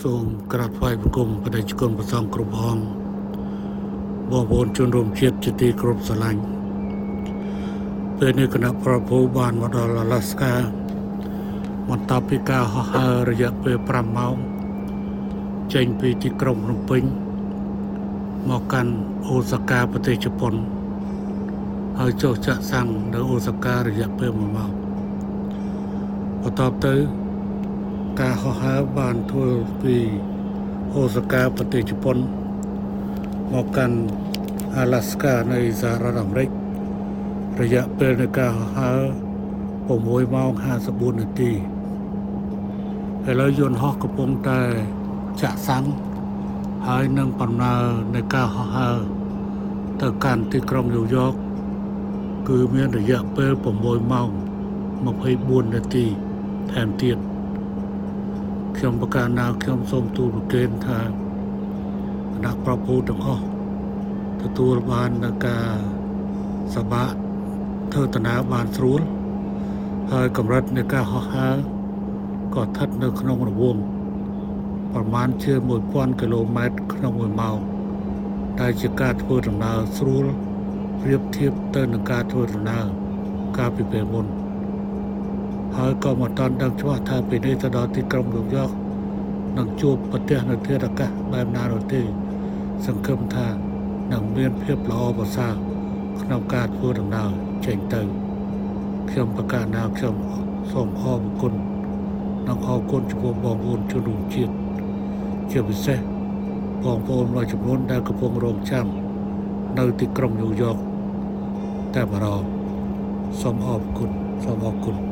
សូមក្រាបថ្វាយបង្គំព្រះតេជគុណព្រះសង្ឃគ្រប់អង្គបងប្អូនជនរួមជាតិជាទីគោរពស្រឡាញ់ពេលនេះគណៈប្រភពបានមកដល់ Alaska បន្ទាប់ពីការហោះហើររយៈពេល5ម៉ោងចេញពីទីក្រុងភ្នំពេញមកកាន់អូសាកាប្រទេសជប៉ុនហើយចុះចាក់សាំងនៅអូសាការយៈពេល1ម៉ោងបន្ទាប់ទៅការហោះហើរបានធ្វើពីអូសាកាប្រទេសជប៉ុនមកកាន់ Alaska នៃសហរដ្ឋអាមេរិករយៈពេលនៃការហោះហើរ6ម៉ោង54នាទីឥឡូវយន្តហោះកំពុងតែចាក់សាំងហើយនឹងដំណើរនៃការហោះហើរទៅកាន់ទីក្រុងញូវយ៉កគឺមានរយៈពេល6ម៉ោង24នាទីថែមទៀតខ្ញុំប្រកាសណាខ្ញុំសូមទូលប្រគេនថាគណៈប្រភពទាំងអស់ទទួលបាននូវការសប្បាយធ្វើដំណើរបានស្រួលហើយកម្រិតនៃការហោះហើរក៏ស្ថិតនៅក្នុងរង្វង់ប្រមាណជា 1000 គីឡូម៉ែត្រក្នុង1ម៉ោងដែលជាការធ្វើដំណើរស្រួលប្រៀបធៀបទៅនឹងការធ្វើដំណើរកាលពីពេលមុនហើយក៏មិនតាន់ដឹងច្បាស់ថាពេលនេះទៅដល់ទីក្រុងញូវយ៉កនឹងជួបប្រទះនៅធាតុអាកាសបែបណានោះទេសង្ឃឹមថានឹងមានភាពល្អប្រសើរក្នុងការធ្វើដំណើរចេញទៅខ្ញុំប្រកាសណាខ្ញុំសូមអរគុណនិងអរគុណចំពោះបងប្អូនជនរួមជាតិជាពិសេសបងប្អូនមួយចំនួនដែលកំពុងរងចាំនៅទីក្រុងញូវយ៉កតែម្ដងសូមអរគុណ